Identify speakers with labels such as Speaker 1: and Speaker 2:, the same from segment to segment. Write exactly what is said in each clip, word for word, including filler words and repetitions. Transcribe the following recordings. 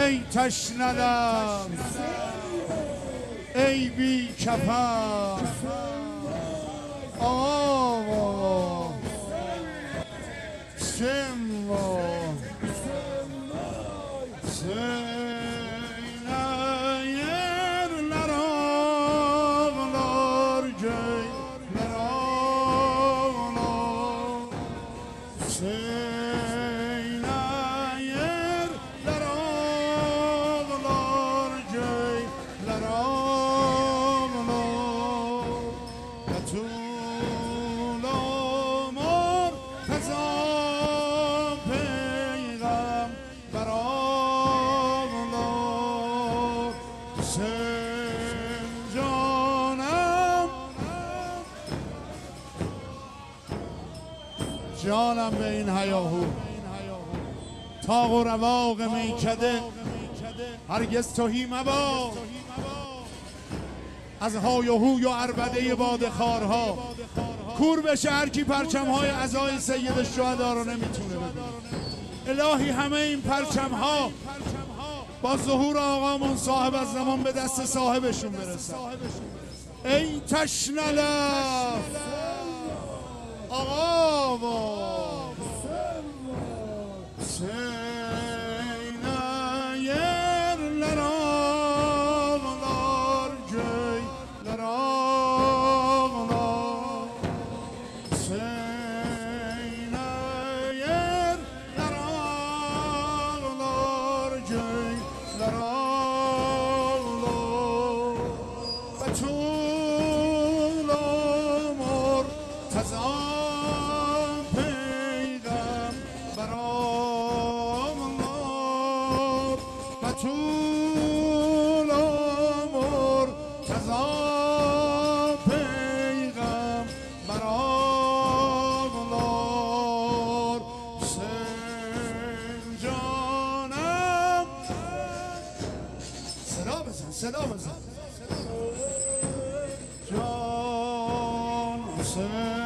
Speaker 1: ای تشنه لب ای بی کفن آقا سمو سینایر لراغلار جی لراغلار سینایر لراغلار جی لراغلار بطول عمر تزا پیغم براغلار سن جانم جانم به این هیاهو تاق و رواق میکده هرگز تهی مبا از های و هوی و عربده باد خارها کور بشه هر کی پرچم‌های عزای سید الشهدا رو نمیتونه ببینه. الهی همه این پرچم‌ها با ظهور آقامون صاحب از زمان به دست صاحبشون برسن. ای تشنه لب آقا و سینایر لراغلار جی لراغلار سینایر لراغلار جی لراغلار بطول عمر تزا پیغم براغلار بطول عمر تزا پیغم براغلار سن جانم صدا بزن صدا بزن جان حسین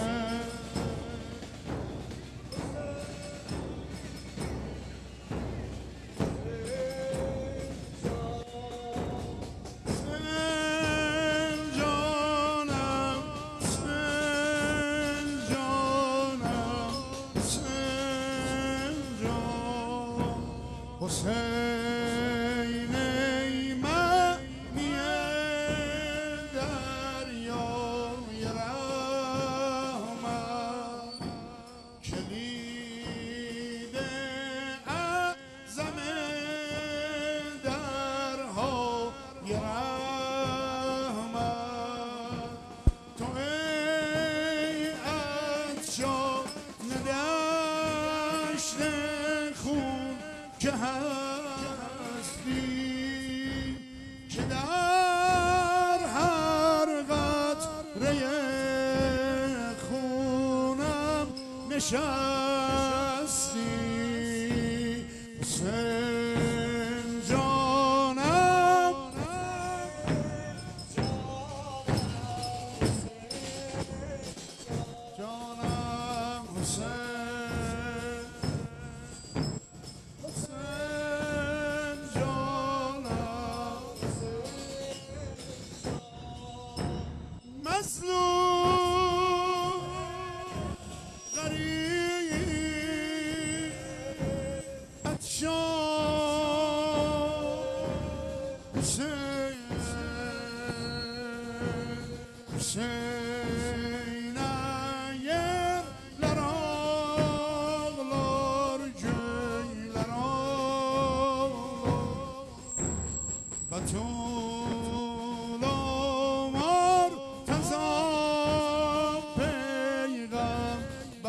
Speaker 1: حسین ای معنی دریای رحمت کلید اعظم درهای رحمت تو ای عطشان ندشت خون که هستی که در هر قطره خونم نشستی حسین جانم جانم حسین مظلوم غریب عطشان حسین حسینایر لراغلار جی لراغلار بطول عمر تزا پیغم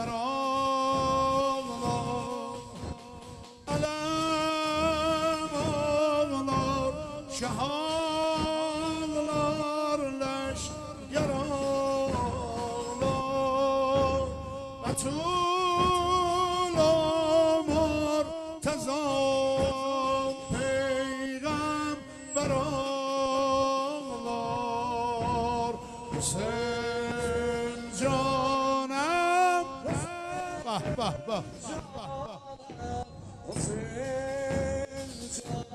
Speaker 1: براغلار علم آغلار شهاغلار لش یراغلار بطول عمر تزا پیغم براغلار حسین جانم به به به حسین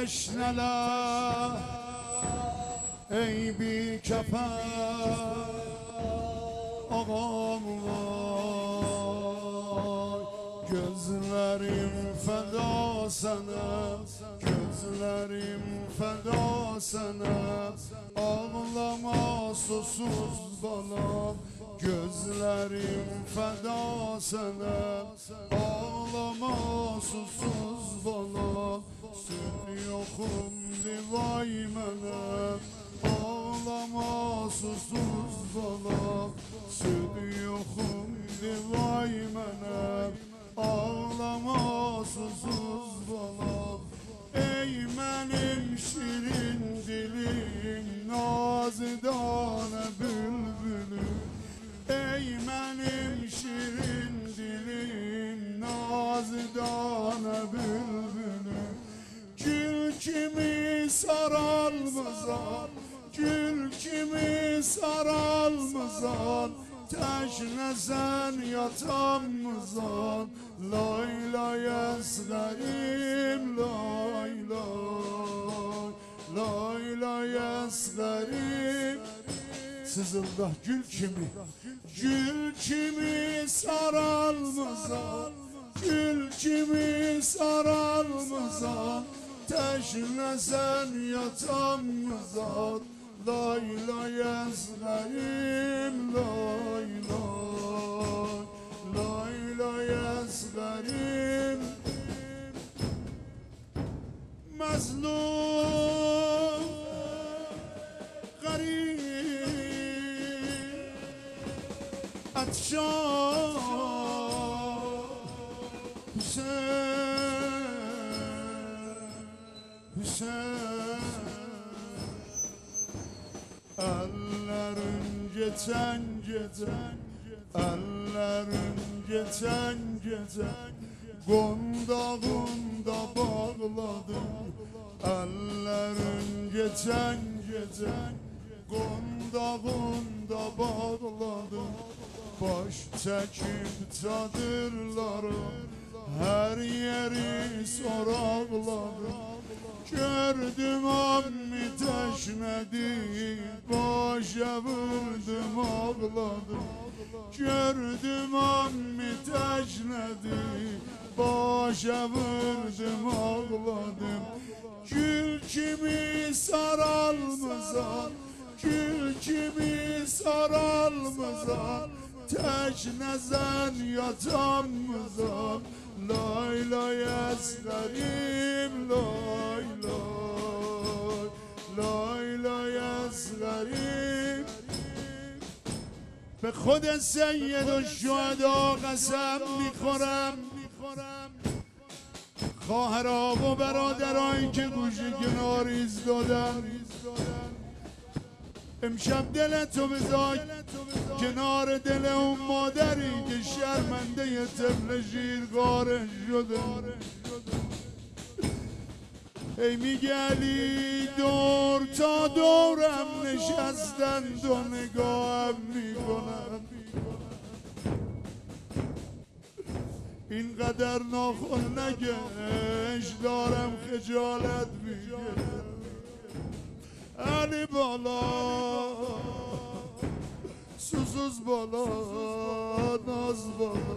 Speaker 1: تشنه لب ای بی کفن آقا وای gözlerim feda sana gözlerim feda sana ağlama susuz balam gözlerim feda sana ağlama susuz balam süt yokum divay mənəm ağlama susuz balam süt yokum divay mənəm ağlama susuz balam ey mənim şirin dilim nazidane bülbülüm ey mənim şirin dilim nazidane bülbülüm gül kimi saralmazan gül kimi saralmazan teşnesen yatamızan lay lay esgarim lay lay lay lay esgarim sızıldah gül kimi gül kimi saralmazan gül kimi saralmazan teşnesen yatamızan lay lay esgarim lay lay lay lay esgarim mazlum garip atşan Hüseyin Hüseyin ellerin geçen geçen ellerin geçen geçen gonda gonda bağladım ellerin geçen geçen gonda gonda bağladım baş çekip çadırları her yeri soragladım gördüm ammi teşnedi başa vurdum ağladım gördüm ammi teşnedi başa vurdum ağladım gül kimi saralmazan gül kimi saralmazan teşnezen yatamızan lay lay esgarim lay lay lay lay esgarim به خود سید الشهدا قسم میخورم خواهرها و برادرایی که گوشه کنار ایستادن امشب دلتو بذار کنار دل اون مادری که شرمنده طفل شیرگاره شده ای میگه علی دور تا دورم نشستند و نگاهم میکنن اینقدر ناخن نگش دارم خجالت میگیرم علی بالا susuz bala naz bala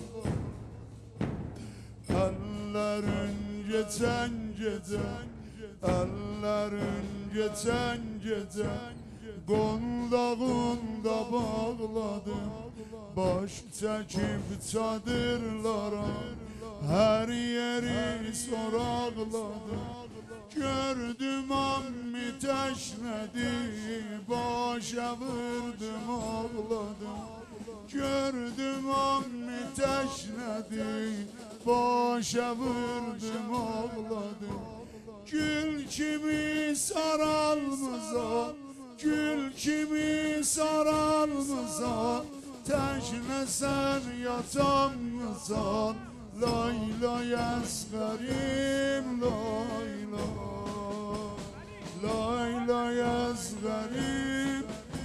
Speaker 1: ellerin geçen geçen ellerin geçen geçen gonda gonda bağladım baş çekip çadırlara her yeri soragladım gördüm ammi teşnedi başa vurdum ağladım gördüm ammi teşnedi başa vurdum ağladım gül kimi saralmazan gül kimi saralmazan teşnesen yatamazan lay lay esgarim lay lay lay lay esgarim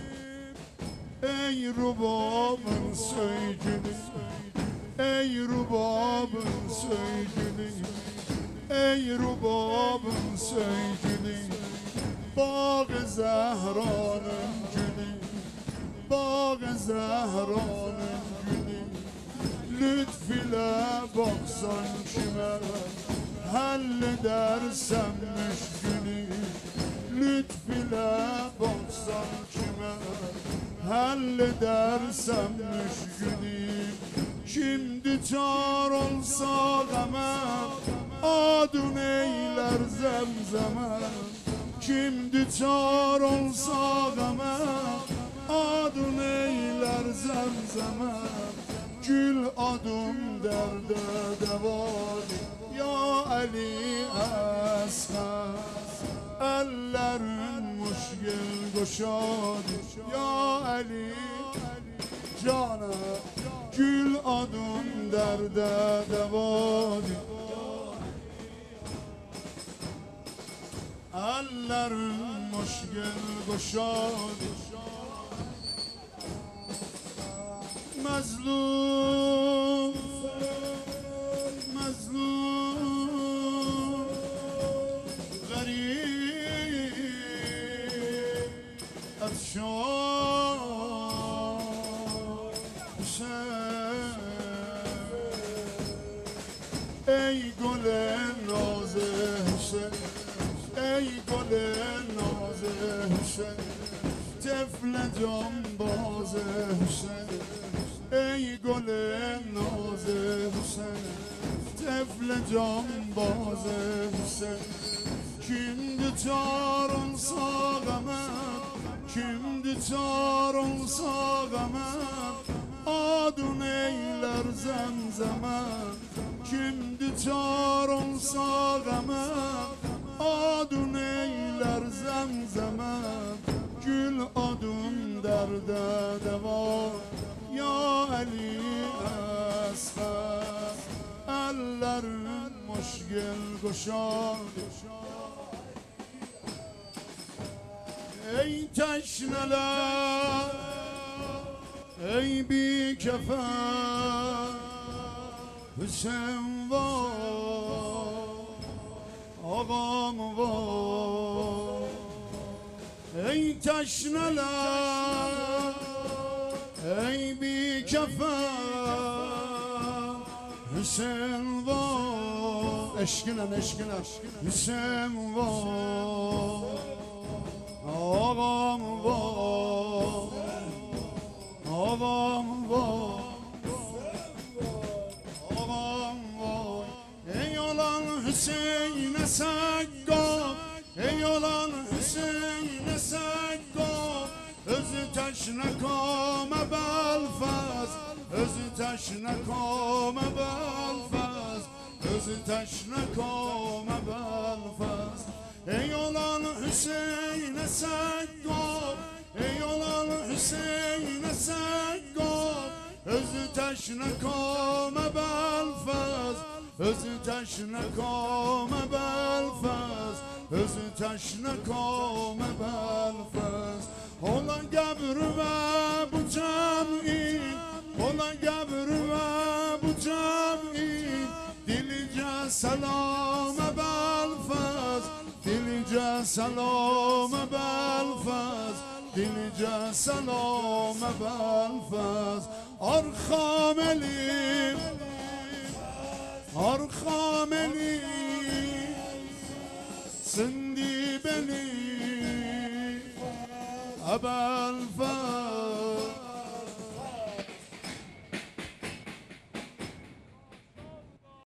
Speaker 1: ey rubabın söygünü ey rubabın söygünü ای ربابم سیدی باغ زهرانم گلی باغ زهرانم گلی lütfüyle baksan kime halledersem müşkülü lütfüyle baksan kime halledersem müşkülü kim düçar olsa game adın eyler zemzeme kim düçar olsa game adın eyler zemzeme gül adım derde devali ya Ali Asgar ellerin muşgil goşadı ya Ali cana gül adım derde devali ellerin muşgil goşadı مظلوم مظلوم غریب افشان حسین ای گل ناز حسین ای گل ناز حسین طفل جانباز حسین ای گل ناز حسین طفل جانباز حسین kim düçar olsa game kim düçar olsa game adın eyler zemzeme kim düçar olsa game adın eyler zemzeme gül adım derde deva ya Ali Asgar ellerin muşgil goşadı ey teşneler ey bir kefen Hüseyin var ağam var ey teşneler ey bir kefen Hüseyin var eşkinen eşkinen Hüseyin var ağam var ağam var ağam var ey olan Hüseyin'e saggam ey olan Hüseyin'e saggam özü taşına kome belfaz özü taşına kome belfaz özü taşına kome belfaz ey olan Hüseyin'e saggam ey olan Hüseyin'e saggam özü taşına kome belfaz özü taşına kome belfaz özü taşına kome belfaz olan gebru ve bu cem'in olan gebru ve bu cem'in dilice selame belfaz dilice selame belfaz dilice selame belfaz arkam elim arkam elim sindi beni أبا الفضل